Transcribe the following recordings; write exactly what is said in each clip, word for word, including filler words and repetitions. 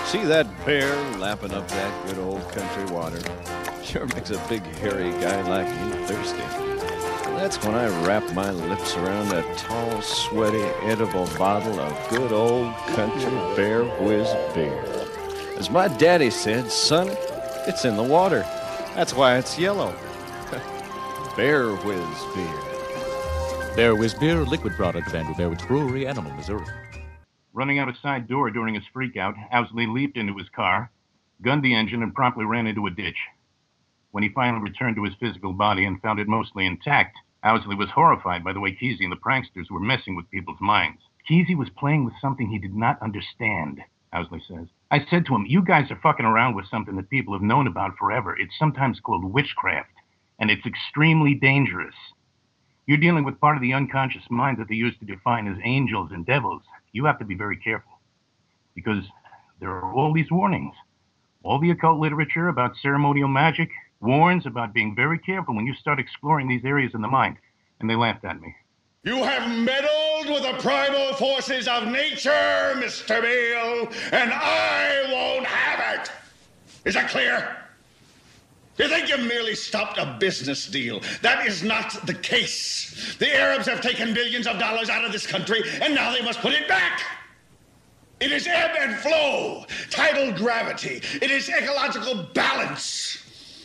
See that bear lapping up that good old country water? Sure makes a big hairy guy like me thirsty. And that's when I wrap my lips around a tall, sweaty, edible bottle of good old country Bear Whiz beer. As my daddy said, son, it's in the water. That's why it's yellow. Bear Whiz beer. Bear Whiz beer, a liquid product of Andrew Bear Wicks Brewery, Animal, Missouri. Running out a side door during his freakout, Owsley leaped into his car, gunned the engine, and promptly ran into a ditch. When he finally returned to his physical body and found it mostly intact, Owsley was horrified by the way Kesey and the pranksters were messing with people's minds. Kesey was playing with something he did not understand, Owsley says. I said to him, you guys are fucking around with something that people have known about forever. It's sometimes called witchcraft, and it's extremely dangerous. You're dealing with part of the unconscious mind that they used to define as angels and devils. You have to be very careful, because there are all these warnings. All the occult literature about ceremonial magic warns about being very careful when you start exploring these areas in the mind. And they laughed at me. You have meddled with the primal forces of nature, Mister Beale, and I won't have it. Is that clear? You think you've merely stopped a business deal? That is not the case. The Arabs have taken billions of dollars out of this country, and now they must put it back. It is ebb and flow, tidal gravity. It is ecological balance.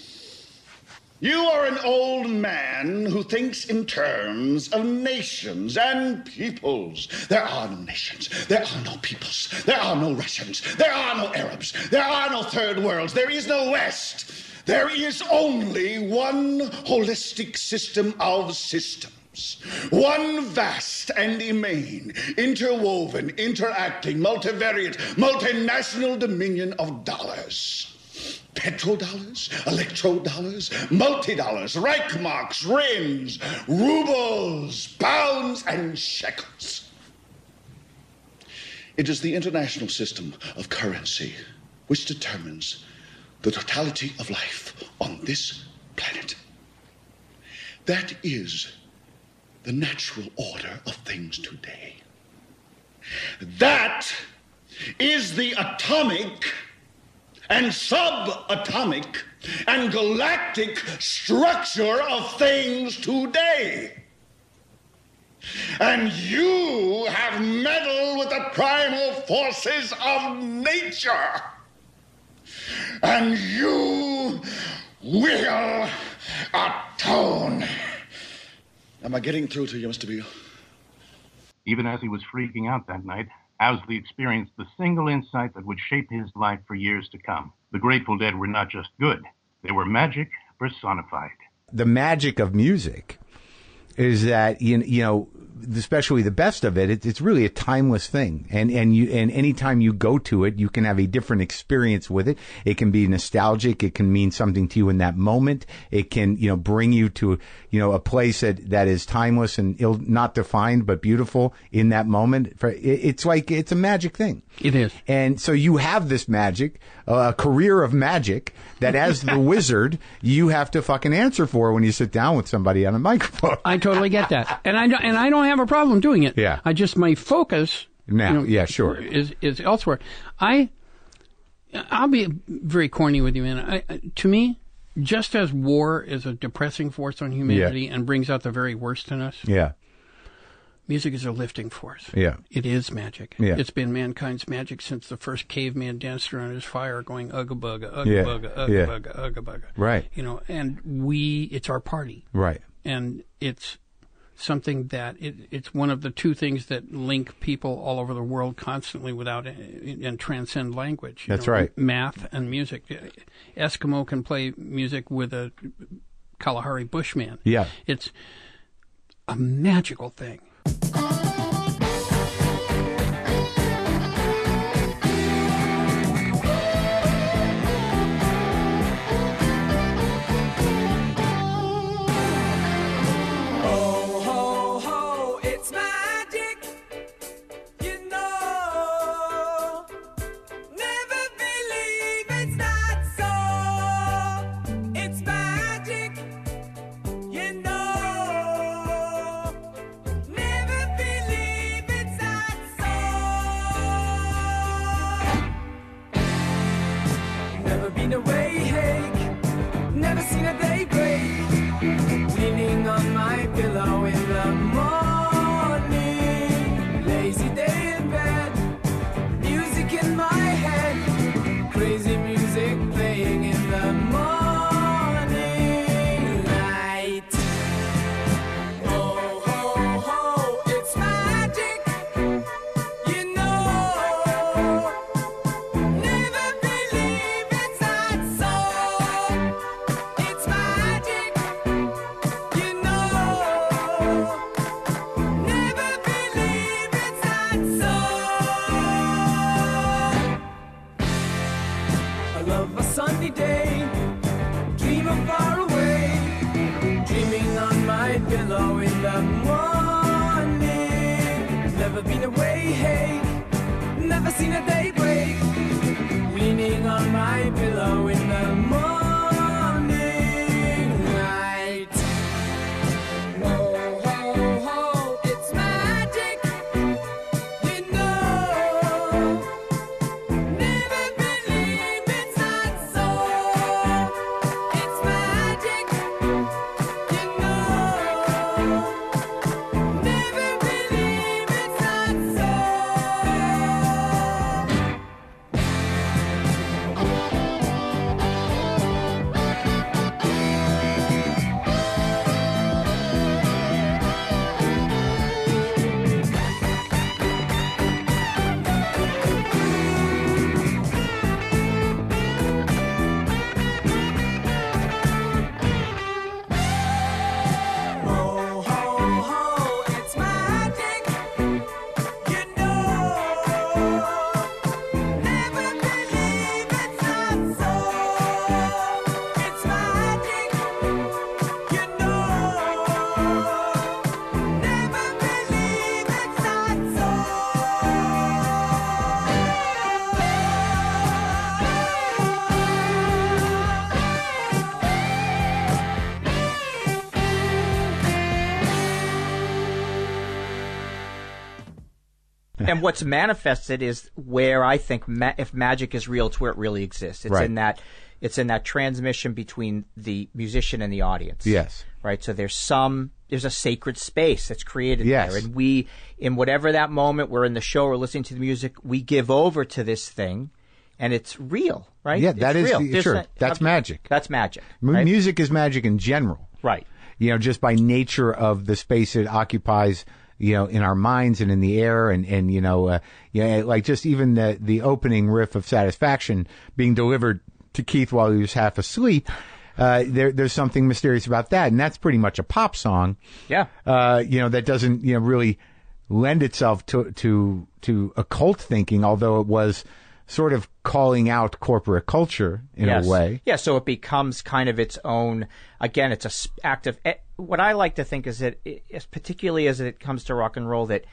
You are an old man who thinks in terms of nations and peoples. There are no nations. There are no peoples. There are no Russians. There are no Arabs. There are no third worlds. There is no West. There is only one holistic system of systems. One vast and immane, interwoven, interacting, multivariate, multinational dominion of dollars. Petrodollars, electrodollars, multi-dollars, Reichmarks, rins, rubles, pounds, and shekels. It is the international system of currency which determines the totality of life on this planet. That is the natural order of things today. That is the atomic and subatomic and galactic structure of things today. And you have meddled with the primal forces of nature. And you will atone. Am I getting through to you, Mister Beale? Even as he was freaking out that night, Owsley experienced the single insight that would shape his life for years to come. The Grateful Dead were not just good. They were magic personified. The magic of music is that, you, you know, especially the best of it, it, it's really a timeless thing. And, and you, and anytime you go to it, you can have a different experience with it. It can be nostalgic. It can mean something to you in that moment. It can, you know, bring you to, you know, a place that, that is timeless and ill, not defined, but beautiful in that moment. For, it, it's like, it's a magic thing. It is. And so you have this magic, uh, a career of magic that as the wizard, you have to fucking answer for when you sit down with somebody on a microphone. I totally get that. And I don't, and I don't have a problem doing it. Yeah. I just, my focus now, you know, yeah, sure, is, is elsewhere. I, I'll be very corny with you, man. I, I, to me, just as war is a depressing force on humanity yeah. and brings out the very worst in us. Yeah. Music is a lifting force. Yeah. It is magic. Yeah. It's been mankind's magic since the first caveman danced around his fire going ugga bugga, ugga yeah. bugga, ugga yeah. bugga, ugga bugga. Right. You know, and we, it's our party. Right. And it's something that, it, it's one of the two things that link people all over the world constantly without, and transcend language. That's know, right. Math and music. Eskimo can play music with a Kalahari Bushman. Yeah. It's a magical thing. Never been awake, never seen a day break. Leaning on my pillow in the morning, lazy day in bed, music in my head, crazy music playing in the morning light. Ho, ho, ho, it's magic, you know. Never believe it's not so. It's magic, you know. Never believe it's not so. I love a sunny day, dream of far away, dreaming on my pillow in the morning. Never been away, hey, never seen a day break, leaning on my pillow in the morning light. Ho, ho, ho, it's magic, you know. Never believe it's not so. It's magic, you know. Never believe it's not so. Ho, ho, ho, it's magic, you know. Never believe it's not so. It's magic, you know. Never believe it's not And what's manifested is where I think ma- if magic is real, it's where it really exists. It's Right. in that it's in that transmission between the musician and the audience. Yes. Right. So there's some there's a sacred space that's created Yes. there, and we in whatever that moment we're in the show or listening to the music, we give over to this thing, and it's real. Right. Yeah, that It's is real. the- There's sure. not- That's magic. That's magic. M- Right. Music is magic in general. Right. You know, just by nature of the space it occupies, you know, in our minds and in the air, and, and you know, uh, yeah, like just even the, the opening riff of Satisfaction being delivered to Keith while he was half asleep, uh, there, there's something mysterious about that. And that's pretty much a pop song, Yeah. uh, you know, that doesn't, you know, really lend itself to, to, to occult thinking, although it was sort of calling out corporate culture in Yes. a way. Yeah, so it becomes kind of its own. Again, it's a s- act of. eh, What I like to think is that, it, is particularly as it comes to rock and roll, that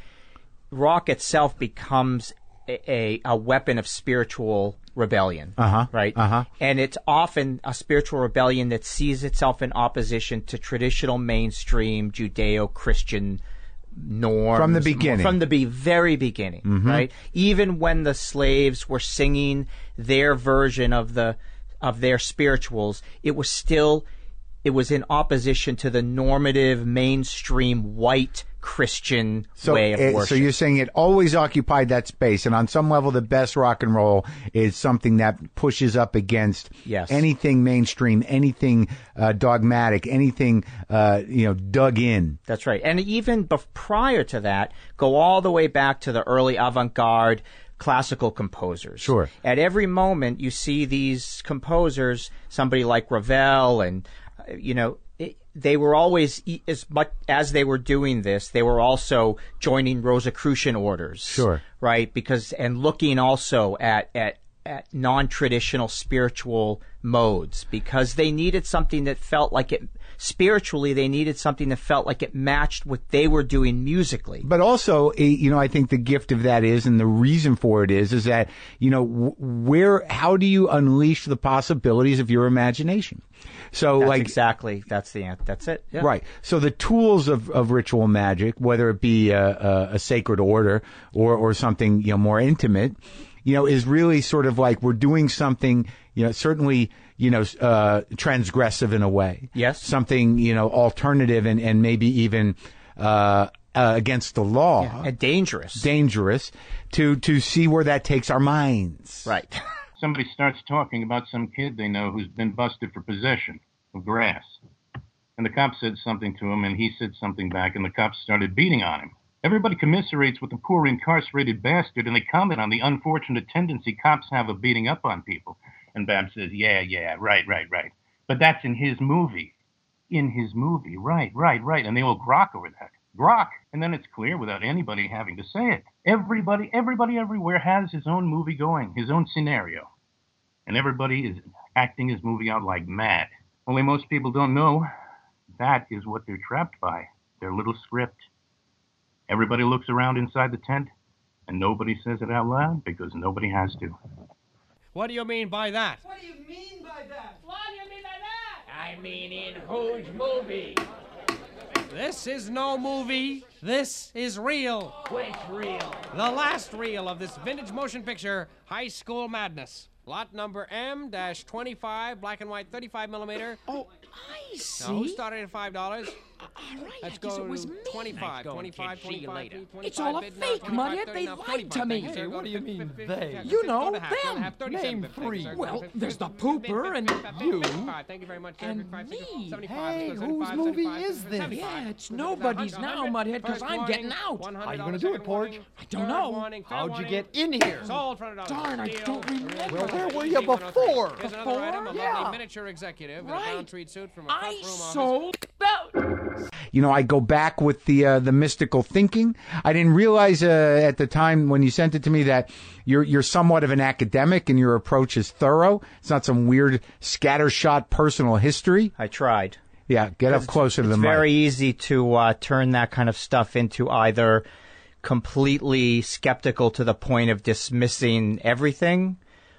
rock itself becomes a, a, a weapon of spiritual rebellion. Uh-huh, Right. uh-huh. And it's often a spiritual rebellion that sees itself in opposition to traditional mainstream Judeo-Christian norms From the beginning. From the be- very beginning, right? Even when the slaves were singing their version of the of their spirituals, it was still it was in opposition to the normative mainstream white Christian So, way of it- worship. so you're saying it always occupied that space, and on some level, the best rock and roll is something that pushes up against Yes. anything mainstream, anything uh, dogmatic, anything uh, you know dug in. That's right. And even bef- prior to that, go all the way back to the early avant-garde classical composers. Sure. At every moment, you see these composers, somebody like Ravel, and, uh, you know, it, they were always, e- as much as they were doing this, they were also joining Rosicrucian orders. Sure. Right? Because, and looking also at, at, at non-traditional spiritual modes, because they needed something that felt like it, spiritually, they needed something that felt like it matched what they were doing musically. But also, eh, you know, I think the gift of that is, and the reason for it is, is that, you know, w- where, how do you unleash the possibilities of your imagination? So, That's like, exactly, that's the answer. That's it. Yeah. right. So the tools of, of ritual magic, whether it be a, a, a sacred order or, or something, you know, more intimate, you know, is really sort of like we're doing something, you know, certainly, you know, uh, transgressive in a way. Yes. Something, you know, alternative and, and maybe even uh, uh, against the law. Yeah, and dangerous. Dangerous to, to see where that takes our minds. Right. Somebody starts talking about some kid they know who's been busted for possession of grass. And the cop said something to him, and he said something back, and the cops started beating on him. Everybody commiserates with the poor incarcerated bastard, and they comment on the unfortunate tendency cops have of beating up on people. And Babs says, yeah, yeah, right, right, right. But that's in his movie. In his movie, right, right, right. And they all grok over that. Grok. And then it's clear without anybody having to say it. Everybody, everybody everywhere has his own movie going, his own scenario. And everybody is acting his movie out like mad. Only most people don't know that is what they're trapped by, their little script. Everybody looks around inside the tent, and nobody says it out loud because nobody has to. What do you mean by that? What do you mean by that? What do you mean by that? I mean in whose movie? This is no movie. This is real. Which real? The last reel of this vintage motion picture, High School Madness. Lot number M twenty-five, black and white, thirty-five millimeter. Oh, I see. Now, who started at five dollars? All right, Let's I guess go it was to me. twenty-five, Nice going, twenty-five, kid. See you twenty-five, later. twenty-five, It's all a bid now, fake, twenty-five, Mudhead. thirty They now, lied twenty-five, to me. thank Hey, sir. what do you mean, fifty, they? fifty, You fifty, know, twelve and a half, twelve and a them. half, thirty-seven, Name fifty, three. sir. Well, fifty, there's the fifty, fifty, pooper and fifty, fifty, you. fifty-five. Thank you very much, sir. And fifty-five, me. seventy-five, Hey, let's go, whose seventy-five, movie seventy-five, is this? seventy-five. Yeah, it's one hundred, nobody's one now, hundred, Mudhead, 'cause first I'm warning, getting out. one hundred, How you on gonna the do it, second Porge? warning, I don't third know. warning, third How'd you warning. get in here? Sold for one hundred dollars. Darn, I Deal. don't remember. Well, where were you before? Here's another Before? item, a Yeah. lovely miniature executive in a Right. brown tweed suit from a front I room office. sold out. You know, I go back with the uh, the mystical thinking. I didn't realize uh, at the time when you sent it to me that you're you're somewhat of an academic and your approach is thorough. It's not some weird scattershot personal history. I tried. Yeah, get up closer to the It's mic. very easy to uh, turn that kind of stuff into either completely skeptical to the point of dismissing everything,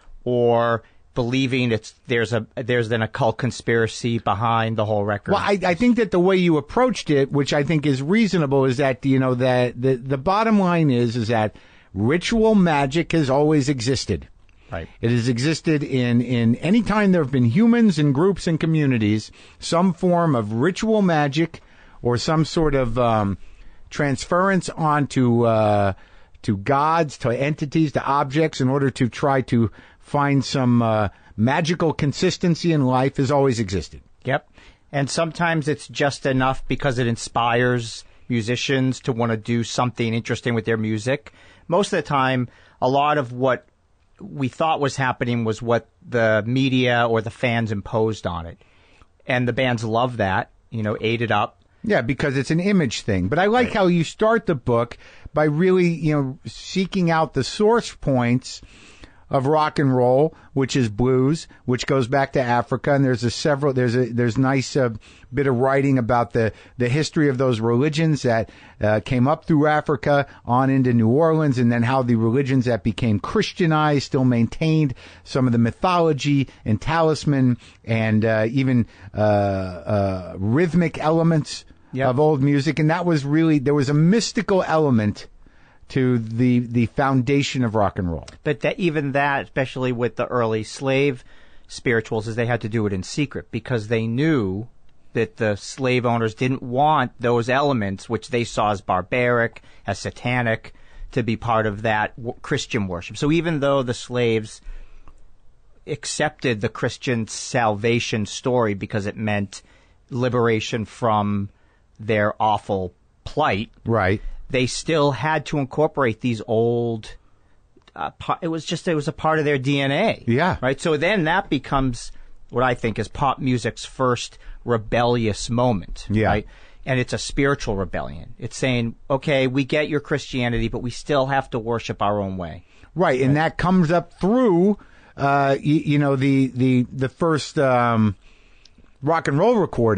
or believing it's there's a there's an occult conspiracy behind the whole record. Well, I, I think that the way you approached it, which I think is reasonable, is that you know that the the bottom line is is that ritual magic has always existed. Right. It has existed in, in any time there have been humans and groups and communities, some form of ritual magic or some sort of um, transference onto uh, to gods, to entities, to objects in order to try to find some uh, magical consistency in life has always existed. Yep. And sometimes it's just enough because it inspires musicians to want to do something interesting with their music. Most of the time, a lot of what we thought was happening was what the media or the fans imposed on it. And the bands love that, you know, ate it up. Yeah, because it's an image thing. But I like Right. how you start the book by really, you know, seeking out the source points of rock and roll, which is blues, which goes back to Africa, and there's a several there's a there's nice uh, bit of writing about the the history of those religions that uh, came up through Africa on into New Orleans, and then how the religions that became Christianized still maintained some of the mythology and talisman and uh, even uh, uh, rhythmic elements Yep. of old music, and that was really there was a mystical element to the the foundation of rock and roll. But that, even that, especially with the early slave spirituals, is they had to do it in secret because they knew that the slave owners didn't want those elements, which they saw as barbaric, as satanic, to be part of that w- Christian worship. So even though the slaves accepted the Christian salvation story because it meant liberation from their awful plight, Right. they still had to incorporate these old uh, pa- it was just it was a part of their D N A. Yeah. Right. So then that becomes what I think is pop music's first rebellious moment. Yeah. Right. And it's a spiritual rebellion. It's saying, okay, we get your Christianity, but we still have to worship our own way. Right, and that comes up through, uh, you, you know, the the the first um, rock and roll recordings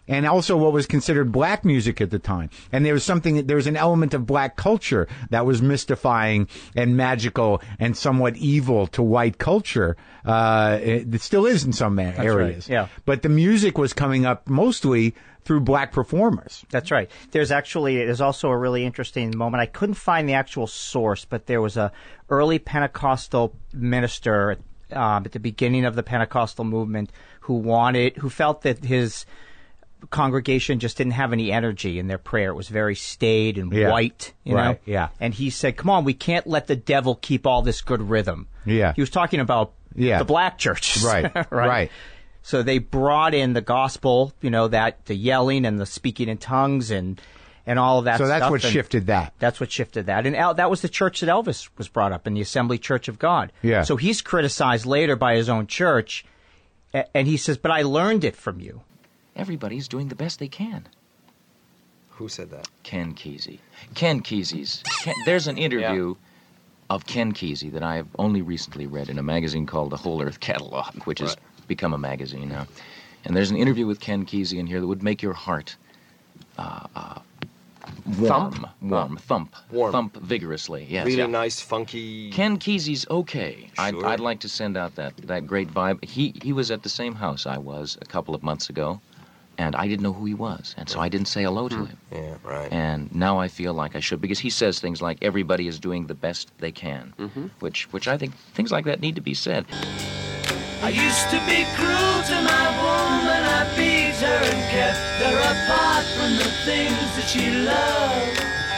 and also what was considered black music at the time. And there was something, there was an element of black culture that was mystifying and magical and somewhat evil to white culture. Uh, it, it still is in some areas. right, yeah. But the music was coming up mostly through black performers. That's right. There's actually, there's also a really interesting moment. I couldn't find the actual source, but there was a early Pentecostal minister um, at the beginning of the Pentecostal movement who wanted, who felt that his congregation just didn't have any energy in their prayer. It was very staid and Yeah. white, you Right, know? yeah. And he said, come on, we can't let the devil keep all this good rhythm. Yeah. He was talking about Yeah. the black churches. Right, right. right. So they brought in the gospel, you know, that the yelling and the speaking in tongues and and all of that So stuff. that's what and shifted that. That's what shifted that. And El, that was the church that Elvis was brought up in, the Assembly Church of God. Yeah. So he's criticized later by his own church, a- and he says, but I learned it from you. Everybody's doing the best they can. Who said that? Ken Kesey. Ken Kesey's. Ken, there's an interview of Ken Kesey that I've only recently read in a magazine called The Whole Earth Catalog, which has Right. become a magazine now. And there's an interview with Ken Kesey in here that would make your heart uh, uh, warm, Thump? warm, Oh. thump, Warm. thump vigorously. Yes, really yeah. nice, funky. Ken Kesey's okay. I'd, Sure. I'd like to send out that, that great vibe. He he was at the same house I was a couple of months ago, and I didn't know who he was, and so I didn't say hello to him. Yeah, right. And now I feel like I should, because he says things like everybody is doing the best they can, Mm-hmm. which which I think things like that need to be said. I used to be cruel to my woman, I beat her and kept her apart from the things that she loved.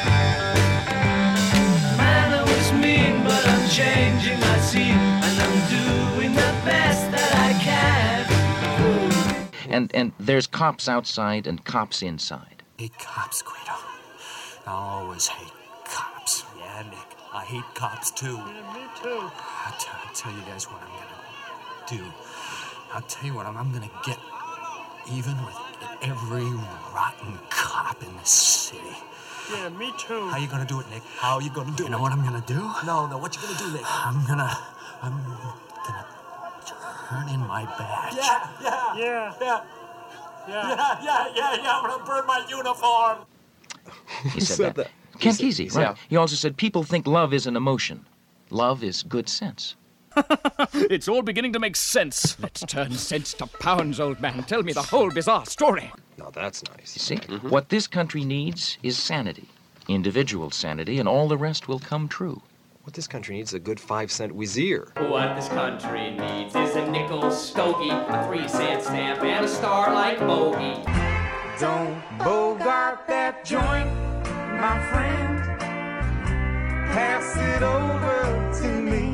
Man, I was mean, but I'm changing my scene, and I'm doing the best that I can. And and there's cops outside and cops inside. Hate cops, Guido. I'll always hate cops. Yeah, Nick, I hate cops too. Yeah, me too. I'll, t- I'll tell you guys what I'm gonna do. I'll tell you what, I'm, I'm gonna get even with every rotten cop in this city. Yeah, me too. How you gonna do it, Nick? How you gonna do it? You know what I'm gonna do? No, no, what you gonna do, Nick? I'm gonna, I'm gonna turn in my badge. Yeah, yeah, yeah, yeah, yeah, yeah, yeah, yeah, yeah. I'm gonna burn my uniform. He said, said that. that? Ken He Kesey, said- right. yeah. He also said people think love is an emotion. Love is good sense. It's all beginning to make sense. Let's turn sense to pounds, old man. Tell me the whole bizarre story. Now that's nice. You see, what this country needs is sanity, individual sanity, and all the rest will come true. What this country needs is a good five-cent whizzer. What this country needs is a nickel stogie, a three-cent stamp, and a star like Bogey. Don't bogart that joint, my friend. Pass it over to me.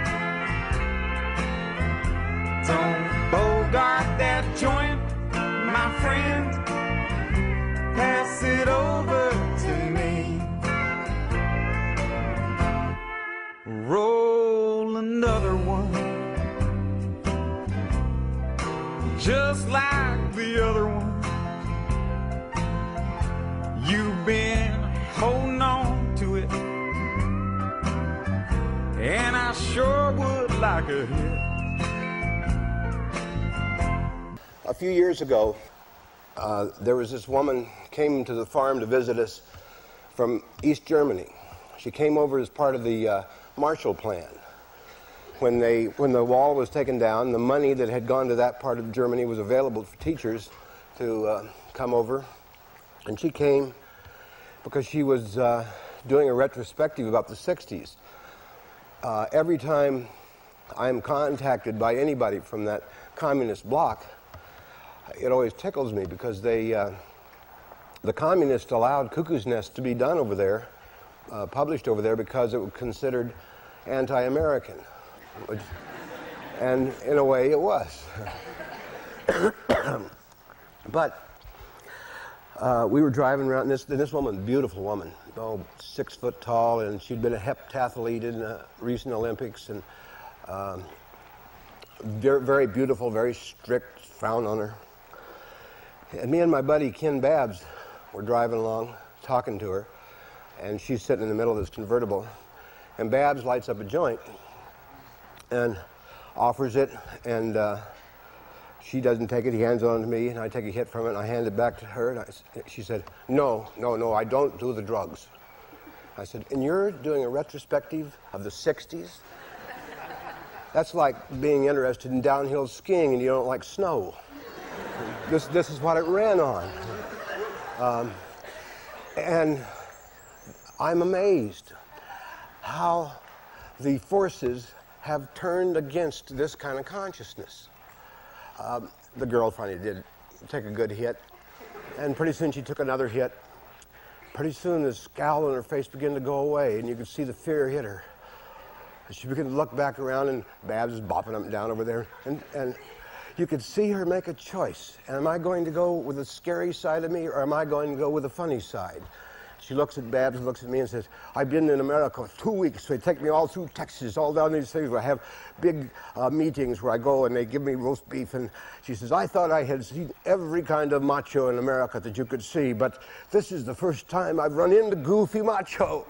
Don't bogart that joint, my friend. Pass it over to me. Roll another one, just like the other one. You've been holding on to it, and I sure would like a hit. A few years ago, uh, there was this woman came to the farm to visit us from East Germany. She came over as part of the uh, Marshall Plan. When they, when the wall was taken down, the money that had gone to that part of Germany was available for teachers to uh, come over. And she came because she was uh, doing a retrospective about the sixties. Uh, every time I'm contacted by anybody from that communist bloc, it always tickles me because they, uh, the communists allowed Cuckoo's Nest to be done over there, uh, published over there, because it was considered anti-American. Which, and in a way it was. But uh, we were driving around, and this, this woman, beautiful woman, oh, six foot tall, and she'd been a heptathlete in the recent Olympics, and um, very, very beautiful, very strict, frown on her. And me and my buddy Ken Babs were driving along, talking to her, and she's sitting in the middle of this convertible, and Babs lights up a joint and offers it, and uh, She doesn't take it. He hands it on to me, and I take a hit from it, and I hand it back to her. And I, she said, no, no, no, I don't do the drugs. I said, and you're doing a retrospective of the sixties? That's like being interested in downhill skiing and you don't like snow. This, this is what it ran on. Um, and I'm amazed how the forces have turned against this kind of consciousness. Um, the girl finally did take a good hit, and pretty soon she took another hit. Pretty soon the scowl on her face began to go away, and you could see the fear hit her. And she began to look back around, and Babs was bopping up and down over there, and, and you could see her make a choice. Am I going to go with the scary side of me, or am I going to go with the funny side? She looks at Babs, looks at me, and says, I've been in America two weeks. So they take me all through Texas, all down these things where I have big uh, meetings where I go and they give me roast beef. And she says, I thought I had seen every kind of macho in America that you could see, but this is the first time I've run into goofy macho.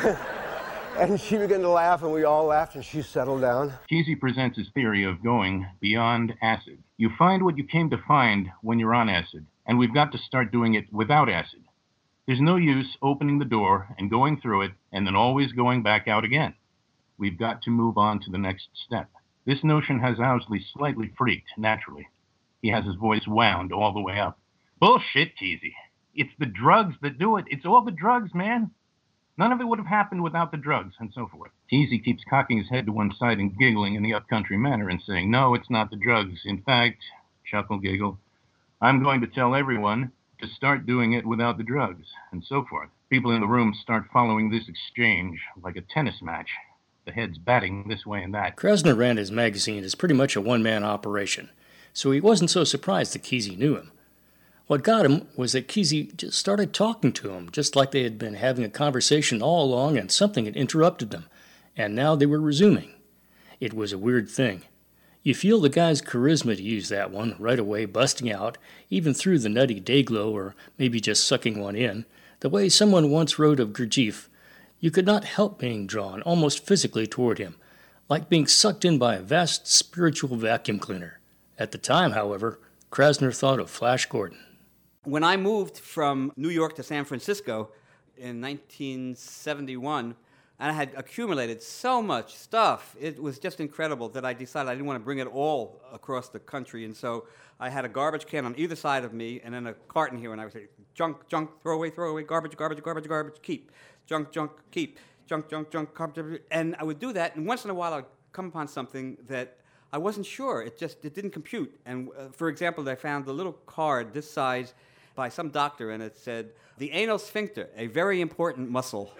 And she began to laugh, and we all laughed, and she settled down. Kesey presents his theory of going beyond acid. You find what you came to find when you're on acid, and we've got to start doing it without acid. There's no use opening the door and going through it and then always going back out again. We've got to move on to the next step. This notion has Owsley slightly freaked, naturally. He has his voice wound all the way up. Bullshit, Kesey. It's the drugs that do it. It's all the drugs, man. None of it would have happened without the drugs, and so forth. Kesey keeps cocking his head to one side and giggling in the upcountry manner and saying, no, it's not the drugs. In fact, chuckle, giggle, I'm going to tell everyone to start doing it without the drugs, and so forth. People in the room start following this exchange like a tennis match, the heads batting this way and that. Krasner ran his magazine as pretty much a one-man operation, so he wasn't so surprised that Kesey knew him. What got him was that Kesey just started talking to him, just like they had been having a conversation all along and something had interrupted them, and now they were resuming. It was a weird thing. You feel the guy's charisma to use that one, right away busting out, even through the nutty dayglow or maybe just sucking one in, the way someone once wrote of Gurdjieff. You could not help being drawn almost physically toward him, like being sucked in by a vast spiritual vacuum cleaner. At the time, however, Krasner thought of Flash Gordon. When I moved from New York to San Francisco in nineteen seventy-one, and I had accumulated so much stuff. It was just incredible that I decided I didn't want to bring it all across the country. And so I had a garbage can on either side of me and then a carton here. And I would say, junk, junk, throw away, throw away, garbage, garbage, garbage, garbage, keep. Junk, junk, keep. Junk, junk, junk, garbage. And I would do that. And once in a while, I'd come upon something that I wasn't sure. It just it didn't compute. And uh, for example, I found a little card this size by some doctor. And it said, the anal sphincter, a very important muscle.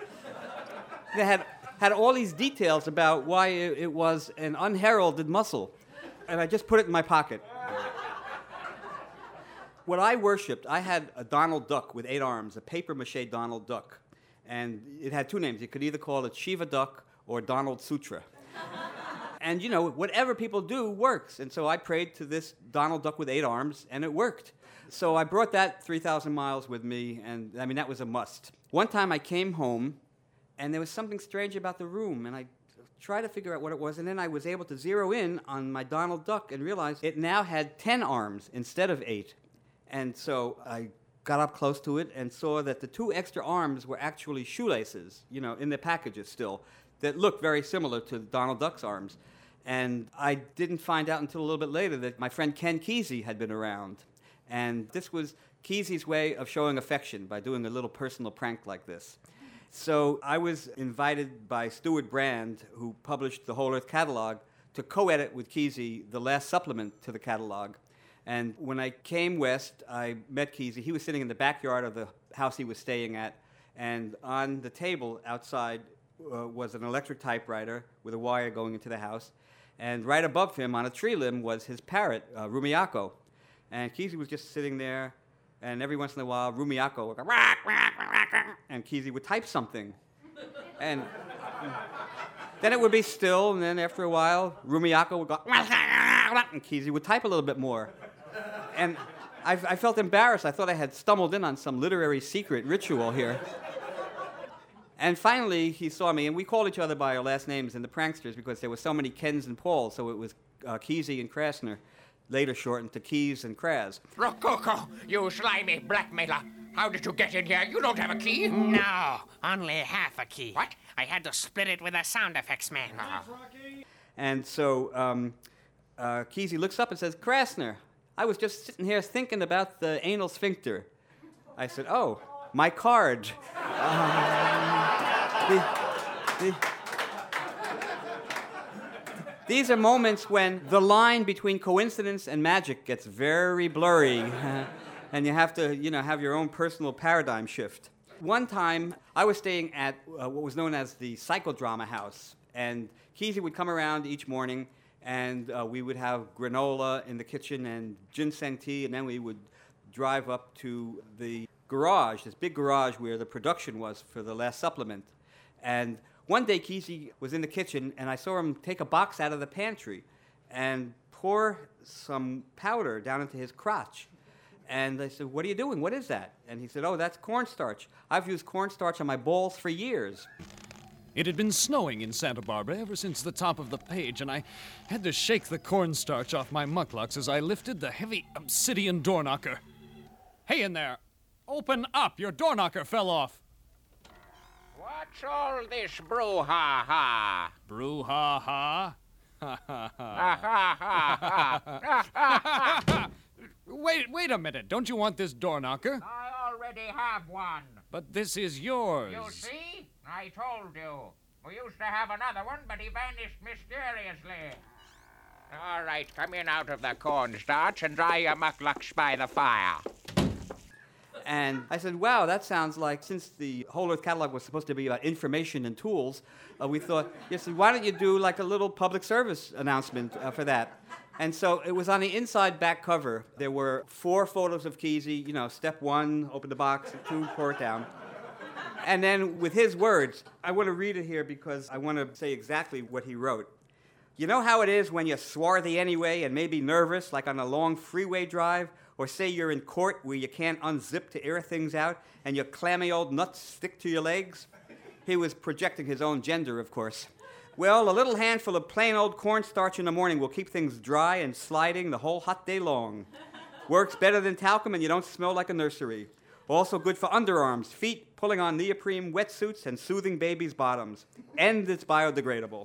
They had, had all these details about why it, it was an unheralded muscle. And I just put it in my pocket. What I worshipped, I had a Donald Duck with eight arms, a papier-mâché Donald Duck. And it had two names. You could either call it Shiva Duck or Donald Sutra. And, you know, whatever people do works. And so I prayed to this Donald Duck with eight arms, and it worked. So I brought that three thousand miles with me, and, I mean, that was a must. One time I came home, and there was something strange about the room, and I tried to figure out what it was, and then I was able to zero in on my Donald Duck and realize it now had ten arms instead of eight. And so I got up close to it and saw that the two extra arms were actually shoelaces, you know, in the packages still, that looked very similar to Donald Duck's arms. And I didn't find out until a little bit later that my friend Ken Kesey had been around. And this was Kesey's way of showing affection by doing a little personal prank like this. So I was invited by Stuart Brand, who published the Whole Earth Catalog, to co-edit with Kesey the last supplement to the catalog. And when I came west, I met Kesey. He was sitting in the backyard of the house he was staying at, and on the table outside uh, was an electric typewriter with a wire going into the house. And right above him on a tree limb was his parrot, uh, Rumiako. And Kesey was just sitting there, and every once in a while, Rumiako would go, rack, rack, rack, rack, and Kesey would type something. And then it would be still, and then after a while, Rumiako would go, and Kesey would type a little bit more. And I, I felt embarrassed. I thought I had stumbled in on some literary secret ritual here. And finally, he saw me, and we called each other by our last names in the pranksters because there were so many Kens and Pauls, so it was uh, Kesey and Krasner. later shortened to Keys and Kraz. Rococo, you slimy blackmailer. How did you get in here? You don't have a key. No, only half a key. What? I had to split it with a sound effects man. And so um, uh, Kesey looks up and says, Krasner, I was just sitting here thinking about the anal sphincter. I said, oh, my card. Um, the, the, these are moments when the line between coincidence and magic gets very blurry. And you have to, you know, have your own personal paradigm shift. One time, I was staying at uh, what was known as the Psychodrama House, and Kesey would come around each morning, and uh, we would have granola in the kitchen and ginseng tea, and then we would drive up to the garage, this big garage where the production was for the last supplement. And one day, Kesey was in the kitchen, and I saw him take a box out of the pantry and pour some powder down into his crotch. And I said, what are you doing? What is that? And he said, oh, that's cornstarch. I've used cornstarch on my balls for years. It had been snowing in Santa Barbara ever since the top of the page, and I had to shake the cornstarch off my mucklucks as I lifted the heavy obsidian door knocker. Hey in there! Open up! Your door knocker fell off! What's all this brouhaha? Brouhaha? Ha ha Ha ha ha ha ha! Wait, wait a minute. Don't you want this door knocker? I already have one. But this is yours. You see? I told you. We used to have another one, but he vanished mysteriously. All right, come in out of the cornstarch and dry your mucklucks by the fire. And I said, wow, that sounds like, since the Whole Earth Catalog was supposed to be about information and tools, uh, we thought, yes, why don't you do like a little public service announcement uh, for that? And so it was on the inside back cover. There were four photos of Kesey, you know, step one, open the box, two, pour it down. And then with his words, I want to read it here because I want to say exactly what he wrote. You know how it is when you're swarthy anyway and maybe nervous, like on a long freeway drive, or say you're in court where you can't unzip to air things out and your clammy old nuts stick to your legs? He was projecting his own gender, of course. Well, a little handful of plain old cornstarch in the morning will keep things dry and sliding the whole hot day long. Works better than talcum and you don't smell like a nursery. Also good for underarms, feet, pulling on neoprene wetsuits, and soothing babies' bottoms. And it's biodegradable.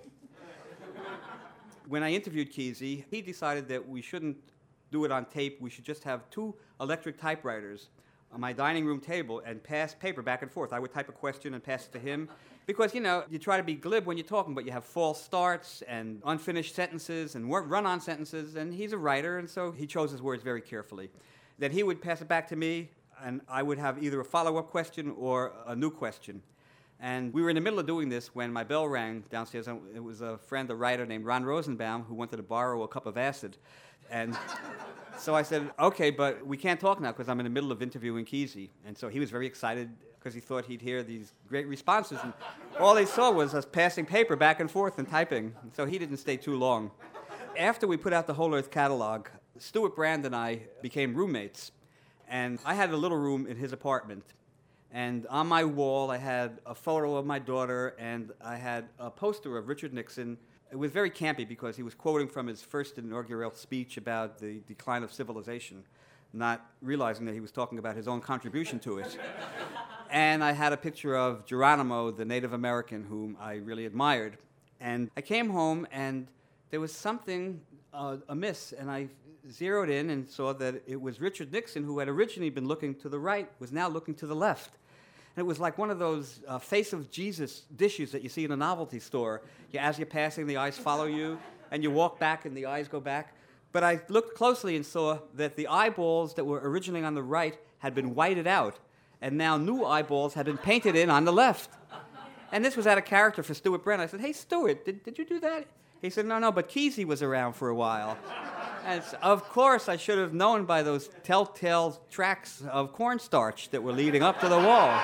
When I interviewed Kesey, he decided that we shouldn't do it on tape. We should just have two electric typewriters on my dining room table and pass paper back and forth. I would type a question and pass it to him. Because, you know, you try to be glib when you're talking, but you have false starts and unfinished sentences and run-on sentences, and he's a writer, and so he chose his words very carefully. Then he would pass it back to me, and I would have either a follow-up question or a new question. And we were in the middle of doing this when my bell rang downstairs. And it was a friend, a writer named Ron Rosenbaum, who wanted to borrow a cup of acid. And so I said, okay, but we can't talk now because I'm in the middle of interviewing Kesey. And so he was very excited because he thought he'd hear these great responses. And all they saw was us passing paper back and forth and typing. So he didn't stay too long. After we put out the Whole Earth Catalog, Stuart Brand and I became roommates. And I had a little room in his apartment. And on my wall, I had a photo of my daughter, and I had a poster of Richard Nixon. It was very campy because he was quoting from his first inaugural speech about the decline of civilization, not realizing that he was talking about his own contribution to it. And I had a picture of Geronimo, the Native American, whom I really admired. And I came home, and there was something uh, amiss, and I zeroed in and saw that it was Richard Nixon, who had originally been looking to the right, was now looking to the left. And it was like one of those uh, face of Jesus dishes that you see in a novelty store. You, as you're passing, the eyes follow you, and you walk back and the eyes go back. But I looked closely and saw that the eyeballs that were originally on the right had been whited out, and now new eyeballs had been painted in on the left. And this was out of character for Stuart Brand. I said, hey, Stuart, did, did you do that? He said, no, no, but Kesey was around for a while. And of course, I should have known by those telltale tracks of cornstarch that were leading up to the wall.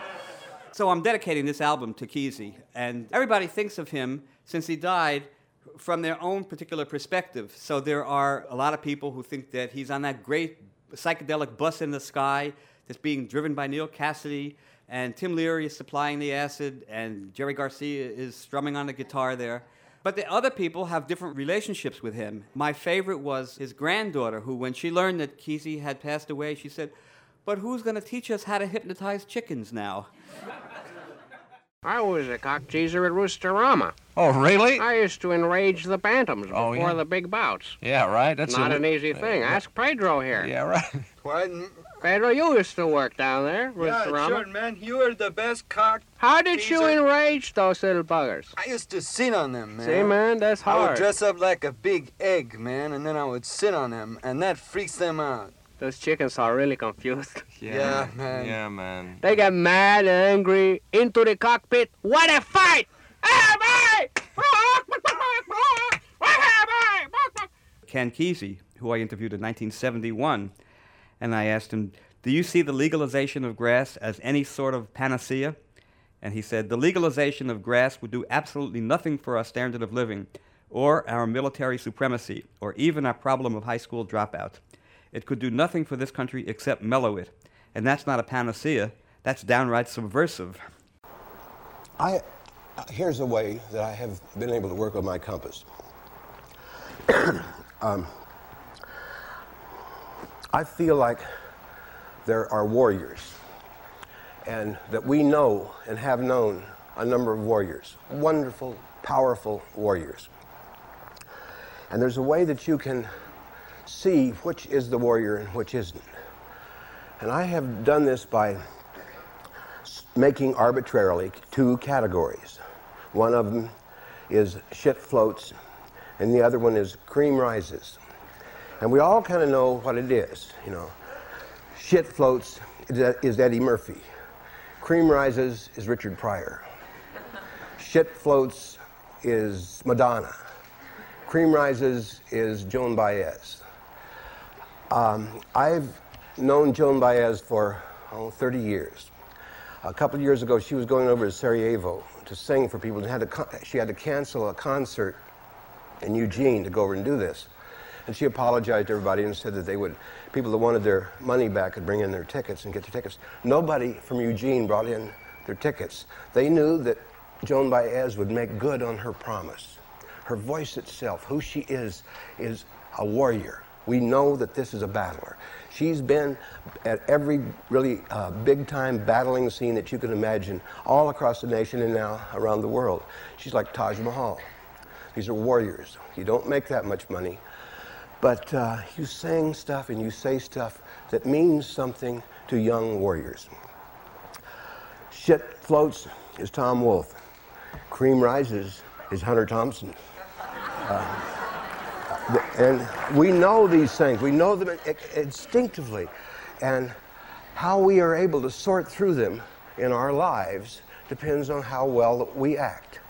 So I'm dedicating this album to Kesey. And everybody thinks of him, since he died, from their own particular perspective. So there are a lot of people who think that he's on that great psychedelic bus in the sky that's being driven by Neil Cassidy, and Tim Leary is supplying the acid, and Jerry Garcia is strumming on the guitar there. But the other people have different relationships with him. My favorite was his granddaughter, who, when she learned that Kesey had passed away, she said, "But who's going to teach us how to hypnotize chickens now?" I was a cock teaser at Roosterama. Oh, really? I used to enrage the bantams Oh, before yeah? the big bouts. Yeah, right. That's Not a- an easy thing. uh, Ask Pedro here. Yeah, right. What? Pedro, you used to work down there, Yeah, Roosterama. sure, man. You were the best cock. How did you teaser. enrage those little buggers? I used to sit on them, man. See, man, that's I would hard. dress up like a big egg, man, and then I would sit on them, and that freaks them out. Those chickens are really confused. Yeah, man. Yeah, man. They get mad, angry, into the cockpit. What a fight! Ken Kesey, who I interviewed in nineteen seventy-one, and I asked him, "Do you see the legalization of grass as any sort of panacea?" And he said, "The legalization of grass would do absolutely nothing for our standard of living, or our military supremacy, or even our problem of high school dropout. It could do nothing for this country except mellow it. And that's not a panacea, that's downright subversive." I, uh, here's a way that I have been able to work with my compass. um, I feel like there are warriors, and that we know and have known a number of warriors, wonderful, powerful warriors. And there's a way that you can see which is the warrior and which isn't. And I have done this by making arbitrarily two categories. One of them is shit floats, and the other one is cream rises. And we all kind of know what it is, you know. Shit floats is Eddie Murphy. Cream rises is Richard Pryor. Shit floats is Madonna. Cream rises is Joan Baez. Um, I've known Joan Baez for oh, thirty years. A couple of years ago, she was going over to Sarajevo to sing for people. And had to, she had to cancel a concert in Eugene to go over and do this. And she apologized to everybody and said that they would, people that wanted their money back could bring in their tickets and get their tickets. Nobody from Eugene brought in their tickets. They knew that Joan Baez would make good on her promise. Her voice itself, who she is, is a warrior. We know that this is a battler. She's been at every really uh, big-time battling scene that you can imagine all across the nation and now around the world. She's like Taj Mahal. These are warriors. You don't make that much money, but uh, you sing stuff and you say stuff that means something to young warriors. Shit floats is Tom Wolfe. Cream rises is Hunter Thompson. Uh, And we know these things. We know them instinctively. And how we are able to sort through them in our lives depends on how well we act.